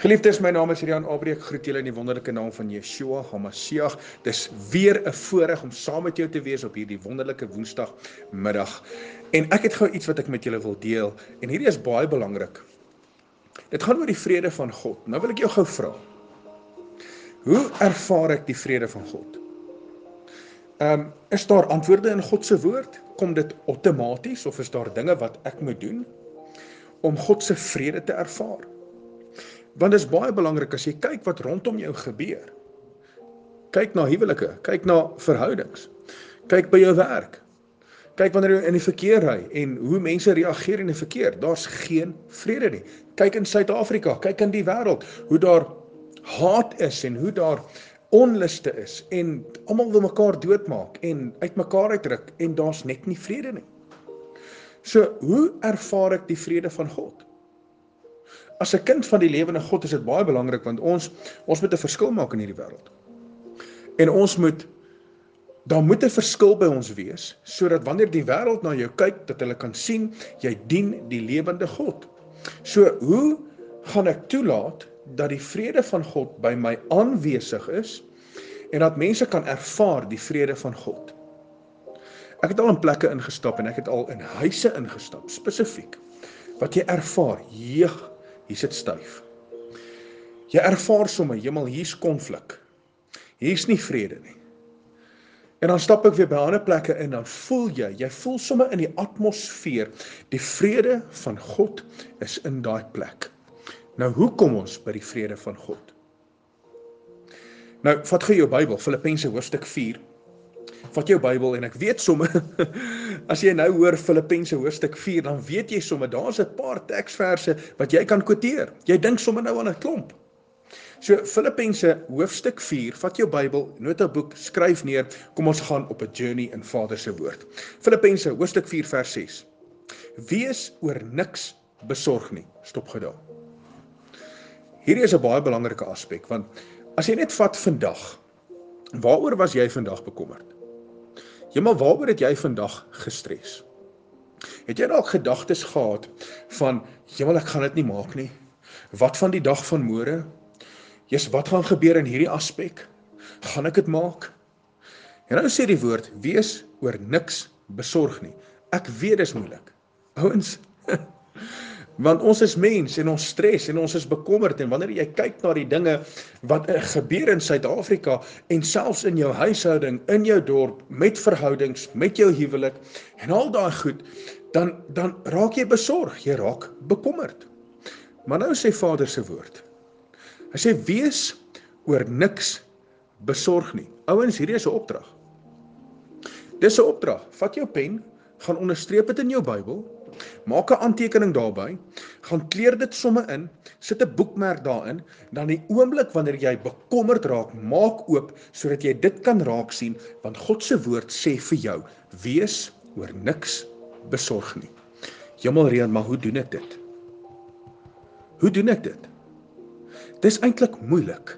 Geliefdes, my naam is Rian Abreek, ek groet julle in die wonderlike naam van Yeshua HaMashiach. Dis weer 'n voorreg om saam met jou te wees op hierdie wonderlike woensdagmiddag. En ek het gou iets wat ek met julle wil deel, en hierdie is baie belangrik. Dit gaan oor die vrede van God. Nou wil ek jou gou vra, hoe ervaar ek die vrede van God? Is daar antwoorde in God se woord? Kom dit outomaties, of is daar dinge wat ek moet doen om God se vrede te ervaar? Want dit is baie belangrik as jy kyk wat rondom jou gebeur. Kyk na huwelike, kyk na verhoudings, kyk by jou werk, kyk wanneer jy in die verkeer ry en hoe mense reageer in die verkeer. Daar's geen vrede nie. Kyk in Suid-Afrika, kyk in die wêreld, hoe daar haat is en hoe daar onluste is en almal wil mekaar doodmaak en uit mekaar uitruk en daar's net nie vrede nie. So, hoe ervaar ek die vrede van God? As 'n kind van die lewende God is dit baie belangrik, want ons moet 'n verskil maak in hierdie wêreld. En daar moet 'n verskil by ons wees, sodat wanneer die wêreld na jou kyk, dat hulle kan sien, jy dien die lewende God. So, hoe gaan ek toelaat dat die vrede van God by my aanwesig is, en dat mense kan ervaar die vrede van God? Ek het al in plekke ingestap, en ek het al in huise ingestap, spesifiek, wat jy ervaar, hier sit styf. Jy ervaar sommer, hier's konflik. Hier's nie vrede nie. En dan stap ek weer by ander plekke in, dan voel jy voel sommer in die atmosfeer, die vrede van God is in daai plek. Nou, hoe kom ons by die vrede van God? Nou, vat gou jou Bybel, Filippense hoofstuk 4. Vat jou Bybel en ek weet sommer, as jy nou hoor Filippense hoofstuk 4, dan weet jy sommer, daar's 'n paar teksverse wat jy kan quoteer. Jy dink sommer nou aan 'n klomp. So, Filippense hoofstuk 4, vat jou Bybel, notaboek, skryf neer, kom ons gaan op 'n journey in Vader se woord. Filippense hoofstuk 4 vers 6. Wees oor niks besorg nie. Stop gou daar. Hierdie is 'n baie belangrike aspek, want as jy net vat vandag, waaroor was jy vandag bekommerd? Maar waaroor het jy vandag gestres? Het jy dalk gedagtes gehad van, ek gaan dit nie maak nie. Wat van die dag van môre? Wat gaan gebeur in hierdie aspek? Gaan ek dit maak? En nou sê die woord, wees oor niks besorg nie. Ek weet dis moeilik. Ouens, want ons is mens en ons stres en ons is bekommerd, en wanneer jy kyk na die dinge wat gebeur in Suid-Afrika en selfs in jou huishouding, in jou dorp, met verhoudings, met jou huwelik en al daai goed, dan raak jy besorg, jy raak bekommerd. Maar nou sê Vader se woord, hy sê wees oor niks besorg nie. Ouens, hierdie is 'n opdrag. Dis 'n opdrag. Vat jou pen, gaan onderstreep dit in jou Bybel, maak 'n aantekening daarby, gaan kleur dit somme in, sit 'n boekmerk daarin, dan die oomblik wanneer jy bekommerd raak, maak oop, sodat jy dit kan raak sien, want God se woord sê vir jou, wees oor niks besorg nie. Rian, maar hoe doen ek dit? Hoe doen ek dit? Dis eintlik moeilik.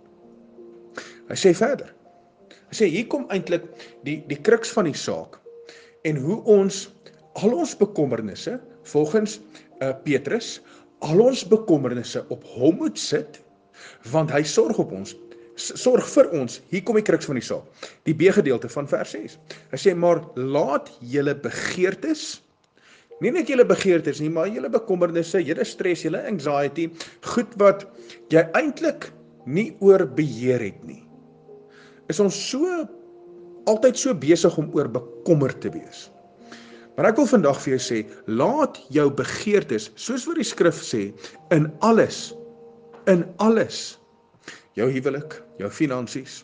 Hy sê verder. Hy sê, hier kom eintlik die kruks van die saak, en hoe ons al ons bekommernisse, volgens Petrus, al ons bekommernisse op hom moet sit, want hy sorg vir ons, hier kom die kruks van die saak, die B-gedeelte van vers 6. Hy sê, maar laat julle begeertes, nie net julle begeertes nie, maar julle bekommernisse, julle stres, julle anxiety, goed wat jy eintlik nie oor beheer het nie. Is ons altyd so besig om oor bekommerd te wees. Maar ek wil vandag vir jou sê, laat jou begeertes, soos wat die skrif sê, in alles, jou huwelik, jou finansies,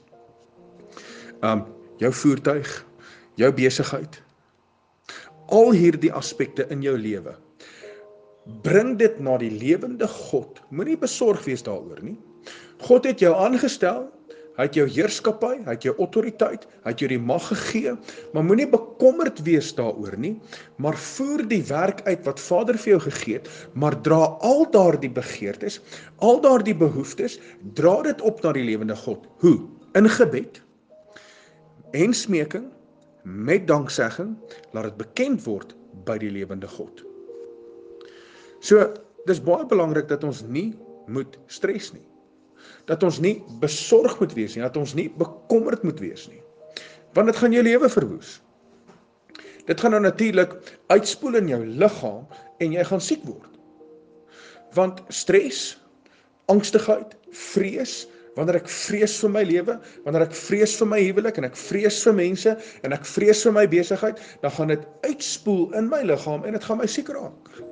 jou voertuig, jou besigheid, al hierdie aspekte in jou lewe, bring dit na die lewende God. Moenie besorg wees daaroor nie. God het jou aangestel, hy het jou heerskappy, hy het jou autoriteit, hy het jou die mag gegee, maar moenie bekommerd wees daaroor nie, maar voer die werk uit wat Vader vir jou gegee het, maar dra al daardie begeertes, al daardie behoeftes, dra dit op na die lewende God. Hoe? In gebed en smeking, met danksegging, laat dit bekend word by die lewende God. So, dis baie belangrik dat ons nie moet stres nie. Dat ons nie besorg moet wees nie, dat ons nie bekommerd moet wees nie. Want dit gaan jou lewe verwoes. Dit gaan nou natuurlik uitspoel in jou liggaam en jy gaan siek word. Want stres, angstigheid, vrees, wanneer ek vrees vir my lewe, wanneer ek vrees vir my huwelik en ek vrees vir mense en ek vrees vir my besigheid, dan gaan dit uitspoel in my liggaam en dit gaan my siek raak.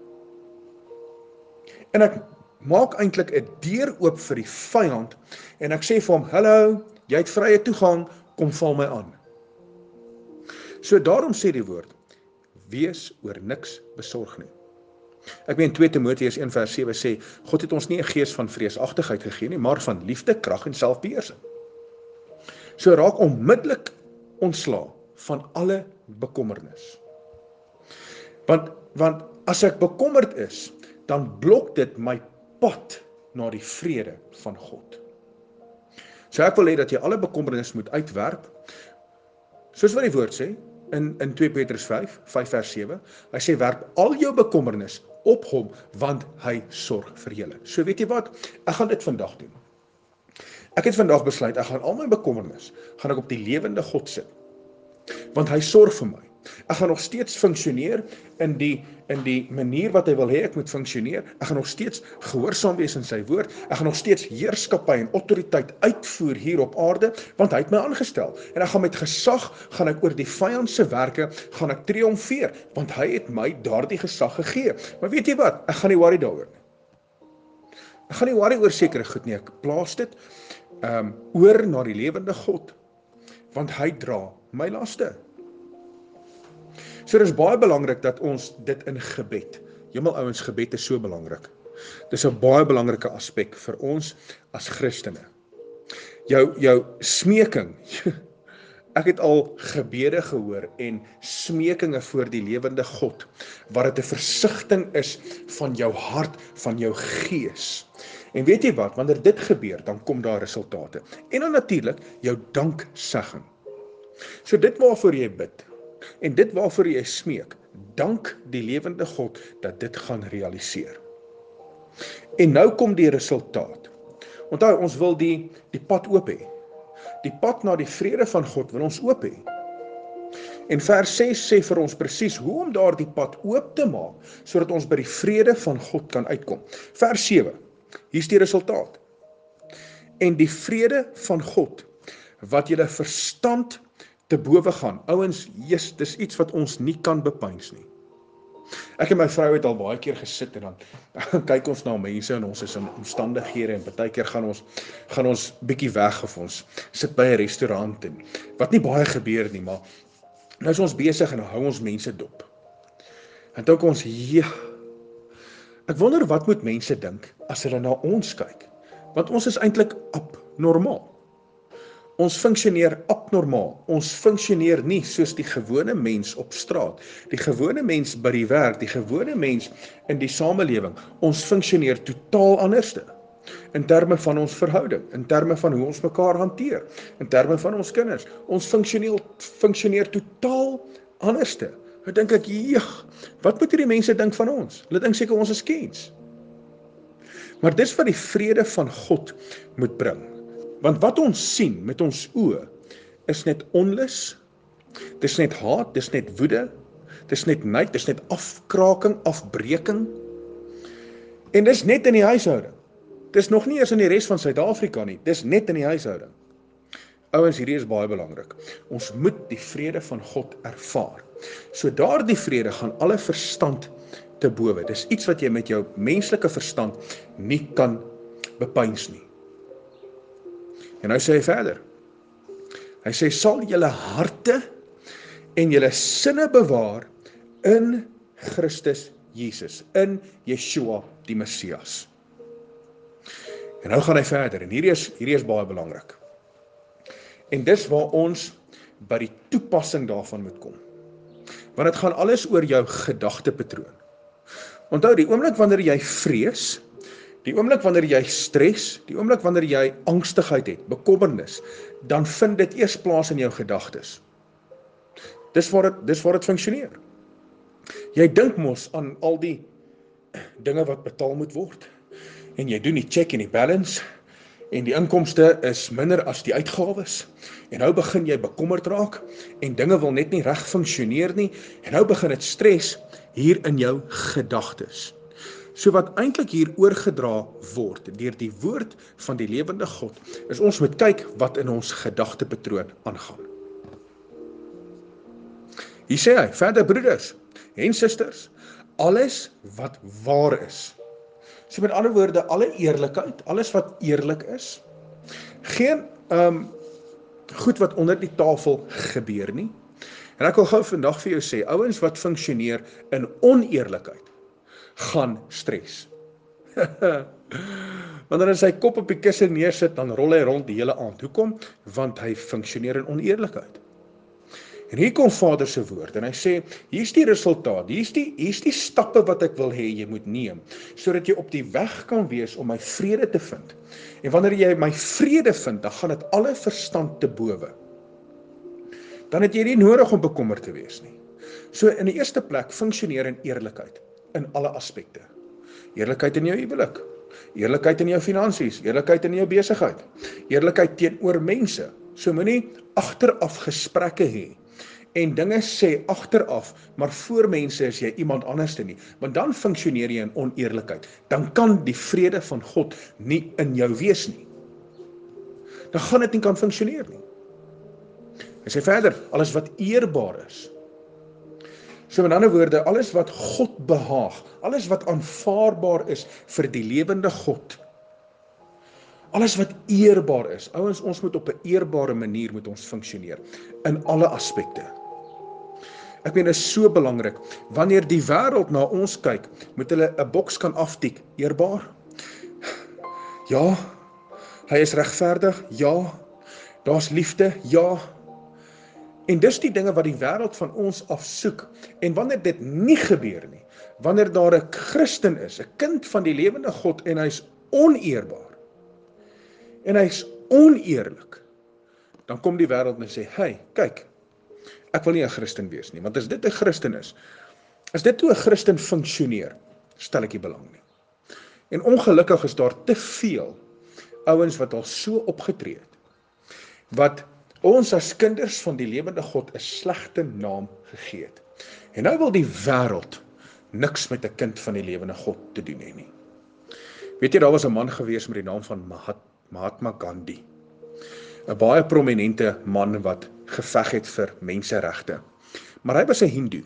En ek maak eintlik 'n deur oop vir die vyand en ek sê vir hom, hallo, jy het vrye toegang, kom val my aan. So daarom sê die woord, wees oor niks besorg nie. Ek meen 2 Timoteus 1 vers 7 sê, God het ons nie 'n gees van vreesagtigheid gegee nie, maar van liefde, krag en selfbeheersing. So raak onmiddellik ontslae van alle bekommernis. Want as ek bekommerd is, dan blok dit my pad na die vrede van God. So ek wil hê dat jy alle bekommernis moet uitwerp, soos wat die woord sê, in 2 Petrus 5 vers 7, hy sê, werp al jou bekommernis op hom, want hy sorg vir julle. So weet jy wat, ek gaan dit vandag doen. Ek het vandag besluit, ek gaan al my bekommernis, gaan ek op die lewende God sit, want hy sorg vir my. Ek gaan nog steeds funksioneer in die manier wat hy wil hê ek moet funksioneer. Ek gaan nog steeds gehoorsaam wees in sy woord. Ek gaan nog steeds heerskappy en autoriteit uitvoer hier op aarde, want hy het my aangestel. En ek gaan met gesag, gaan ek oor die vyand se werke, gaan ek triomfeer, want hy het my daardie gesag gegee. Maar weet jy wat? Ek gaan nie worry daaroor nie. Ek gaan nie worry oor sekere goed nie. Ek plaas dit oor na die lewende God, want hy dra my laste. So dit is baie belangrik dat ons dit in gebed, ouens, gebed is so belangrik. Dit is 'n baie belangrike aspek vir ons as Christene. Jou smeking, ek het al gebede gehoor en smekinge voor die lewende God, waar dit 'n versigtiging is van jou hart, van jou gees. En weet jy wat, wanneer dit gebeur, dan kom daar resultate. En dan natuurlik, jou danksegging. So dit waarvoor jy bid, en dit waarvoor jy smeek, dank die lewende God dat dit gaan realiseer. En nou kom die resultaat. Onthou, ons wil die pad oop hê. Die pad na die vrede van God wil ons oop hê. En vers 6 sê vir ons presies hoe om daardie pad oop te maak, sodat ons by die vrede van God kan uitkom. Vers 7, hier is die resultaat. En die vrede van God, wat julle verstand te bowe gaan. Ouens, dis iets wat ons nie kan bepeins nie. Ek en my vrou het al baie keer gesit en dan kyk ons na mense en ons is in omstandighede en partykeer gaan ons bietjie weg of ons sit by 'n restaurant en wat nie baie gebeur nie, maar nou is ons besig en hou ons mense dop. En dink ons, ek wonder wat moet mense dink as hulle na ons kyk, want ons is eintlik abnormaal. Ons funksioneer abnormaal. Ons funksioneer nie soos die gewone mens op straat, die gewone mens by die werk, die gewone mens in die samelewing. Ons funksioneer totaal anderste. In terme van ons verhouding, in terme van hoe ons mekaar hanteer, in terme van ons kinders. Ons funksioneer totaal anderste. Nou dink ek, wat moet hierdie mense dink van ons? Hulle dink seker ons is kens. Maar dis wat die vrede van God moet bring. Want wat ons sien met ons oë is net onlus, dis net haat, dis net woede, dis net nait, dis net afkraking, afbreking. En dis net in die huishouding. Dis nog nie eens in die res van Suid-Afrika nie, dis net in die huishouding. Ouens, hierdie is baie belangrik. Ons moet die vrede van God ervaar. So daardie vrede gaan alle verstand te bowe. Dis iets wat jy met jou menslike verstand nie kan bepeins nie. En nou sê hy verder. Hy sê, sal julle harte en julle sinne bewaar in Christus Jesus, in Yeshua die Messias. En nou gaan hy verder, en hierdie is baie belangrik. En dis waar ons by die toepassing daarvan moet kom. Want dit gaan alles oor jou gedagtepatroon. Onthou, die oomblik wanneer jy vrees, die oomblik wanneer jy stres, die oomblik wanneer jy angstigheid het, bekommernis, dan vind dit eers plaas in jou gedagtes. Dis waar dit funksioneer. Jy dink mos aan al die dinge wat betaal moet word. en jy doen die check en die balance, en die inkomste is minder as die uitgawes, en nou begin jy bekommerd raak, en dinge wil net nie reg funksioneer nie, en nou begin dit stres hier in jou gedagtes. So wat eintlik hier oorgedra word deur die woord van die lewende God, is ons moet kyk wat in ons gedagtepatroon aangaan. Hier sê hy, verder broeders en susters, alles wat waar is. So met ander woorde, alle eerlikheid, alles wat eerlik is, geen goed wat onder die tafel gebeur nie. En ek wil gou vandag vir jou sê, ouens wat funksioneer in oneerlikheid, gaan stres. Wanneer hy sy kop op die kussing neersit, dan rol hy rond die hele aand. Hoekom? Want hy funksioneer in oneerlikheid. En hier kom Vader se woord en hy sê, hier's die resultaat, hier's die stappe wat ek wil hê jy moet neem, sodat jy op die weg kan wees om my vrede te vind. En wanneer jy my vrede vind, dan gaan dit alle verstand te bowe. Dan het jy nie nodig om bekommerd te wees nie. So in die eerste plek, funksioneer in eerlikheid, in alle aspekte. Eerlikheid in jou huwelik, eerlikheid in jou finansies, eerlikheid in jou besigheid, eerlikheid teenoor mense. So moenie agteraf gesprekke hê en dinge sê agteraf, maar voor mense is jy iemand anderste nie, want dan funksioneer jy in oneerlikheid. Dan kan die vrede van God nie in jou wees nie. Dan gaan dit nie kan funksioneer nie. Hy sê verder, alles wat eerbaar is. So met ander woorde, alles wat God behaag, alles wat aanvaarbaar is vir die lewende God, alles wat eerbaar is, ouens, ons moet op 'n eerbare manier moet ons funksioneer, in alle aspekte. Ek meen, is so belangrik, wanneer die wêreld na ons kyk, moet hulle 'n boks kan aftik, eerbaar? Ja. Hy is regverdig? Ja. Daar's liefde? Ja. En dis die dinge wat die wêreld van ons afsoek, en wanneer dit nie gebeur nie, wanneer daar 'n Christen is, 'n kind van die lewende God, en hy's oneerbaar, en hy's oneerlik, dan kom die wêreld en sê, hey, kyk, ek wil nie 'n Christen wees nie, want as dit 'n Christen is, as dit hoe 'n Christen funksioneer, stel ek nie belang nie. En ongelukkig is daar te veel ouens wat al so opgetree het, wat ons as kinders van die lewende God 'n slegte naam gegee het. En nou wil die wêreld niks met 'n kind van die lewende God te doen hê nie. Weet jy, daar was 'n man gewees met die naam van Mahatma Gandhi. 'n baie prominente man wat geveg het vir menseregte. Maar hy was 'n Hindoe.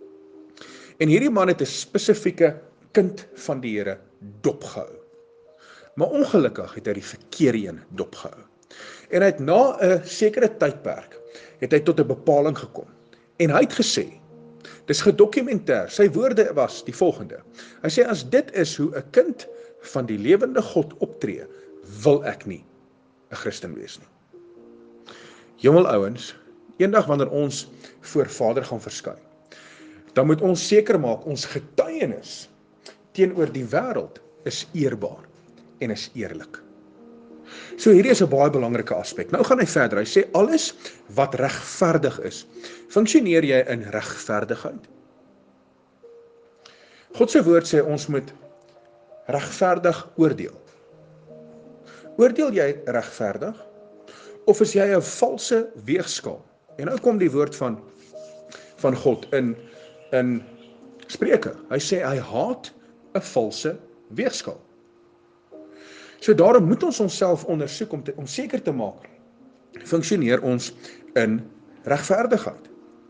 En hierdie man het 'n spesifieke kind van die Here dopgehou. Maar ongelukkig het hy die verkeerde een dopgehou. En hy het na 'n sekere tydperk, het hy tot 'n bepaling gekom. En hy het gesê, dis gedokumenteer, sy woorde was die volgende. Hy sê, as dit is hoe 'n kind van die lewende God optree, wil ek nie 'n Christen wees nie. Jongel ouens, eendag wanneer ons voor Vader gaan verskyn, dan moet ons seker maak, ons getuienis teenoor die wêreld is eerbaar en is eerlik. So hierdie is 'n baie belangrike aspek. Nou gaan hy verder, hy sê, alles wat regverdig is, funksioneer jy in regverdigheid? God se woord sê, ons moet regverdig oordeel. Oordeel jy regverdig? Of is jy 'n valse weegskaal? En nou kom die woord van God in Spreuke. Hy sê, hy haat 'n valse weegskaal. So daarom moet ons onsself ondersoek om seker te maak, funksioneer ons in regverdigheid.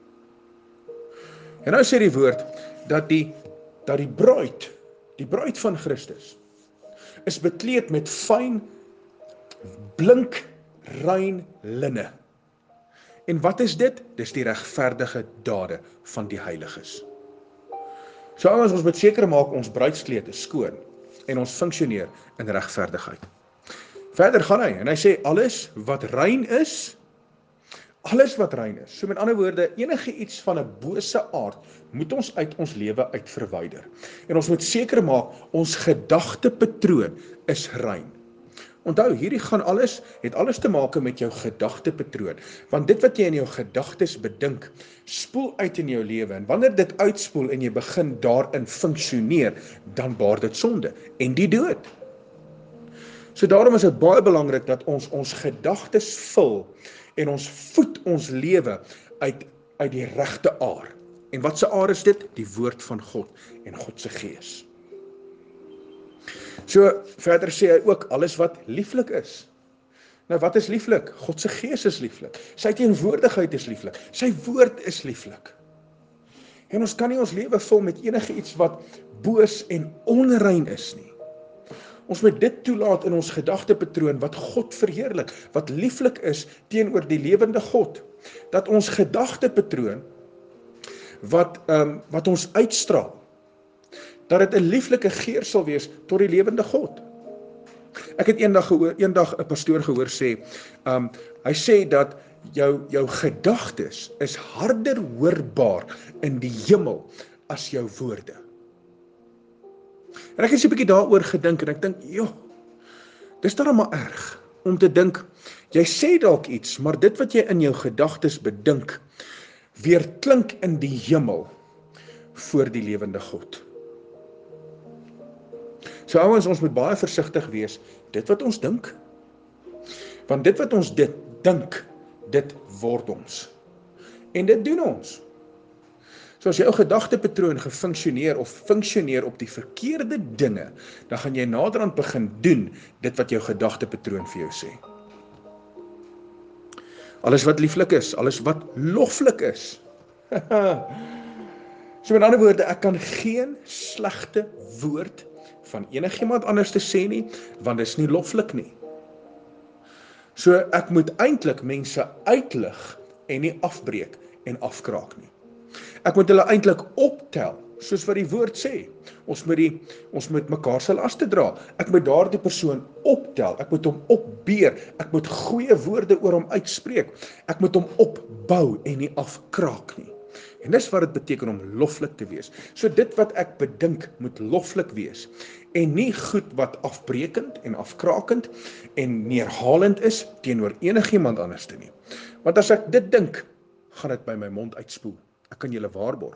En nou sê die woord, dat die bruid van Christus, is bekleed met fyn, blink, rein linne. En wat is dit? Dis die regverdige dade van die heiliges. So ouens, ons moet seker maak, ons bruidskleed is skoon, en ons funksioneer in regverdigheid. Verder gaan hy, en hy sê, alles wat rein is, so met ander woorde, enige iets van 'n bose aard, moet ons uit ons lewe uit verwyder. En ons moet seker maak, ons gedagtepatroon is rein. Onthou, hierdie het alles te maak met jou gedagtepatroon, want dit wat jy in jou gedagtes bedink, spoel uit in jou lewe, en wanneer dit uitspoel en jy begin daarin funksioneer, dan baar dit sonde en die dood. So daarom is dit baie belangrik dat ons gedagtes vul en ons voed ons lewe uit die regte aar. En wat se aar is dit? Die woord van God en God se gees. So verder sê hy ook alles wat lieflik is. Nou wat is lieflik? God se gees is lieflik. Sy teenwoordigheid is lieflik. Sy woord is lieflik. En ons kan nie ons lewe vul met enige iets wat boos en onrein is nie. Ons moet dit toelaat in ons gedagtepatroon wat God verheerlik, wat lieflik is teenoor die lewende God. Dat ons gedagtepatroon wat ons uitstraal, dat dit 'n lieflike geur sal wees tot die lewende God. Ek het eendag 'n pastoor gehoor sê, hy sê dat jou gedagtes is harder hoorbaar in die hemel as jou woorde. En ek het 'n bietjie daaroor gedink en ek dink, joh, dis dan maar erg om te dink, jy sê dalk iets, maar dit wat jy in jou gedagtes bedink, weer klink in die hemel voor die lewende God. So ouens, ons moet baie versigtig wees, dit wat ons dink, want dit wat ons dink, dit word ons. En dit doen ons. So as jou gedagtepatroon gefunksioneer of funksioneer op die verkeerde dinge, dan gaan jy naderhand begin doen dit wat jou gedagtepatroon vir jou sê. Alles wat lieflik is, alles wat loflik is. So met ander woorde, ek kan geen slegte woord van enigiemand anders te sê nie, want dit is nie loflik nie. So ek moet eintlik mense uitlig en nie afbreek en afkraak nie. Ek moet hulle eintlik optel, soos wat die woord sê. Ons moet mekaar se laste dra. Ek moet daardie persoon optel, ek moet hom opbeer, ek moet goeie woorde oor hom uitspreek. Ek moet hom opbou en nie afkraak nie. En dis wat dit beteken om loflik te wees. So dit wat ek bedink moet loflik wees en nie goed wat afbrekend en afkrakend en neerhalend is teenoor enigiemand anders te nie. Want as ek dit dink, gaan dit by my mond uitspoel. Ek kan julle waarborg.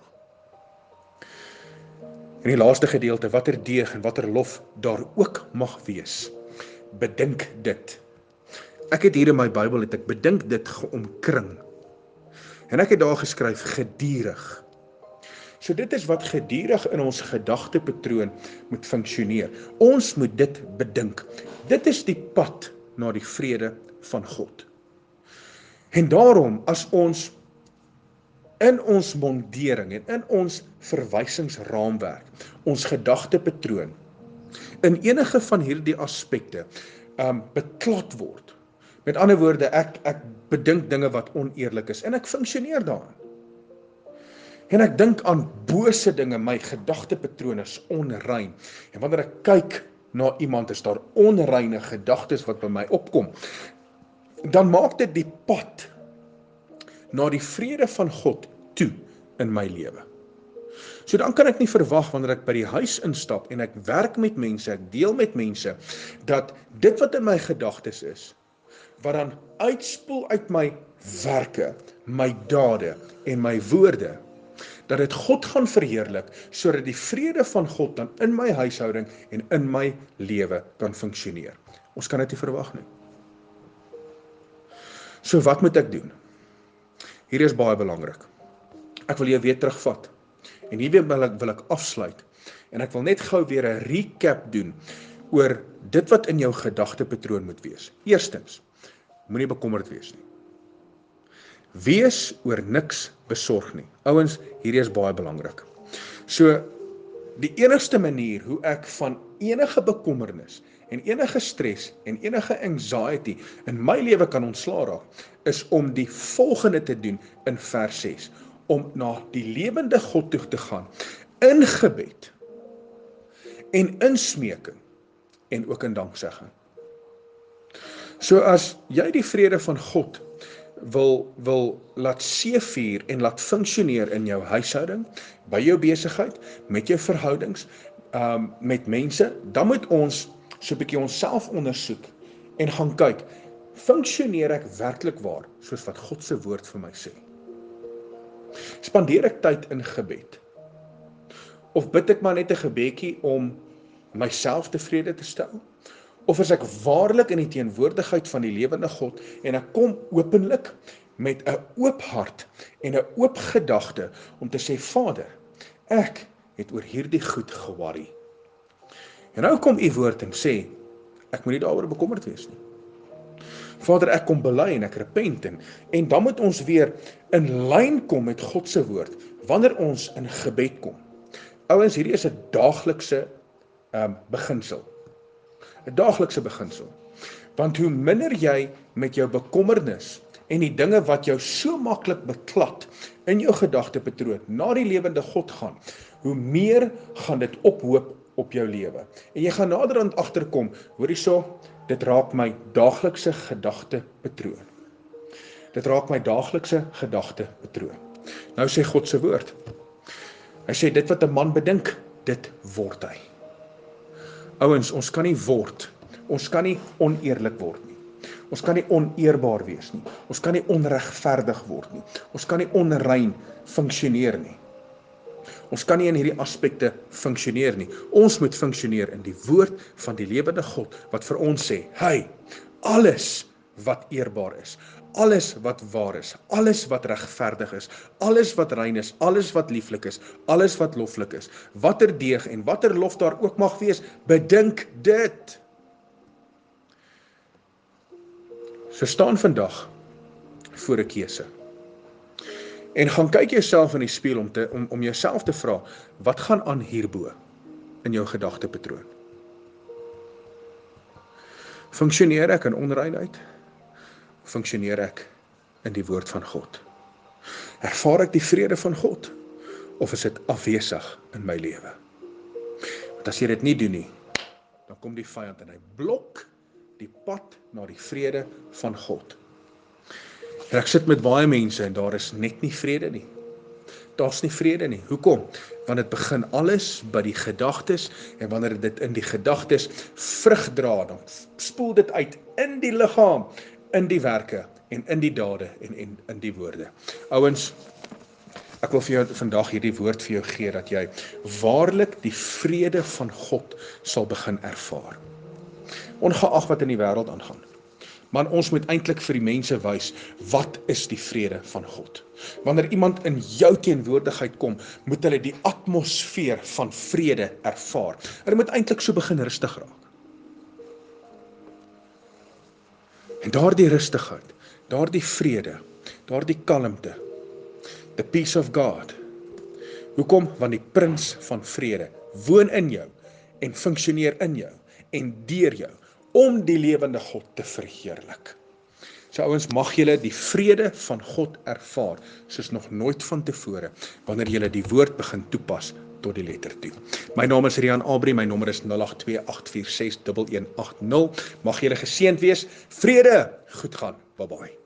In die laaste gedeelte, watter deeg en watter lof daar ook mag wees, bedink dit. Ek het hier in my Bybel, ek bedink dit geomkring. En ek het daar geskryf, gedurig. So dit is wat gedurig in ons gedagtepatroon moet funksioneer. Ons moet dit bedink. Dit is die pad na die vrede van God. En daarom, as ons in ons mondering en in ons verwysingsraamwerk, ons gedagtepatroon, in enige van hierdie aspekte beklad word. Met ander woorde, ek bedink dinge wat oneerlik is en ek funksioneer daarin. En ek dink aan bose dinge, my gedagtepatroon is onrein. En wanneer ek kyk na iemand, is daar onreine gedagtes wat by my opkom, dan maak dit die pad na die vrede van God toe in my lewe. So dan kan ek nie verwag wanneer ek by die huis instap en ek werk met mense, ek deel met mense, dat dit wat in my gedagtes is, wat dan uitspoel uit my werke, my dade en my woorde, dat dit God gaan verheerlik, sodat die vrede van God dan in my huishouding en in my lewe kan funksioneer. Ons kan dit nie verwag nie. So wat moet ek doen? Hier is baie belangrik. Ek wil jou weer terugvat. En hier wil ek afsluit. En ek wil net gou weer 'n recap doen oor dit wat in jou gedagtepatroon moet wees. Eerstens, moenie bekommerd wees nie. Wees oor niks besorg nie. Ouens, hierdie is baie belangrik. So, die enigste manier hoe ek van enige bekommernis en enige stres en enige anxiety in my lewe kan ontslaa raak, is om die volgende te doen in vers 6. Om na die lewende God toe te gaan, in gebed en in smeking en ook in danksegging. So as jy die vrede van God wil laat seevier en laat funksioneer in jou huishouding, by jou besigheid, met jou verhoudings, met mense, dan moet ons so 'n bietjie onsself ondersoek en gaan kyk, funksioneer ek werklik waar, soos wat God se woord vir my sê? Spandeer ek tyd in gebed? Of bid ek maar net 'n gebedjie om myself tevrede te stel? of is ek waarlik in die teenwoordigheid van die lewende God en ek kom openlik met 'n oop hart en 'n oop gedagte om te sê, Vader, ek het oor hierdie goed geworry. En nou kom u woord en sê, ek moet nie daaroor bekommerd wees nie. Vader, ek kom bely en ek repent en dan moet ons weer in lyn kom met God se woord, wanneer ons in gebed kom. Ouens, hierdie is 'n daaglikse beginsel. 'n daaglikse beginsel. Want hoe minder jy met jou bekommernis en die dinge wat jou so maklik beklad in jou gedagtepatroon na die lewende God gaan, hoe meer gaan dit ophoop op jou lewe. En jy gaan naderhand agterkom, hoor hierso, dit raak my daaglikse gedagtepatroon. Dit raak my daaglikse gedagtepatroon. Nou sê God se woord. Hy sê dit wat 'n man bedink, dit word hy. Ouens, ons kan nie word. Ons kan nie oneerlik word nie. Ons kan nie oneerbaar wees nie. Ons kan nie onregverdig word nie. Ons kan nie onrein funksioneer nie. Ons kan nie in hierdie aspekte funksioneer nie. Ons moet funksioneer in die woord van die lewende God wat vir ons sê, hy, alles wat eerbaar is, alles wat waar is, alles wat regverdig is, alles wat rein is, alles wat lieflik is, alles wat loflik is, watter deeg en watter lof daar ook mag wees, bedink dit. So staan vandag voor 'n keuse. En gaan kyk jouself in die spieël om jouself te vra, wat gaan aan hierbo in jou gedagtepatroon? Funksioneer ek in onreinheid? Funksioneer ek in die woord van God? Ervaar ek die vrede van God? Of is dit afwesig in my lewe? Want as jy dit nie doen nie, dan kom die vyand en hy blok die pad na die vrede van God. En ek sit met baie mense en daar is net nie vrede nie. Daar's nie vrede nie. Hoekom? Want dit begin alles by die gedagtes en wanneer dit in die gedagtes vrug dra, dan spoel dit uit in die liggaam, in die werke en in die dade en in die woorde. Ouens, ek wil vir jou vandag hierdie woord vir jou gee, dat jy waarlik die vrede van God sal begin ervaar. Ongeag wat in die wêreld aangaan. Maar ons moet eintlik vir die mense wys, wat is die vrede van God? Wanneer iemand in jou teenwoordigheid kom, moet hulle die atmosfeer van vrede ervaar. Hulle moet eintlik so begin rustig raak. En daardie rustigheid, daardie vrede, daardie kalmte, the peace of God. Hoekom? Want die prins van vrede woon in jou en funksioneer in jou en deur jou, om die lewende God te verheerlik. So ouens, mag julle die vrede van God ervaar, soos nog nooit van tevore, wanneer julle die woord begin toepas tot die letter toe. My naam is Rian Abri, my nommer is 082 846 1180. Mag julle geseënd wees, vrede, goed gaan, bye bye.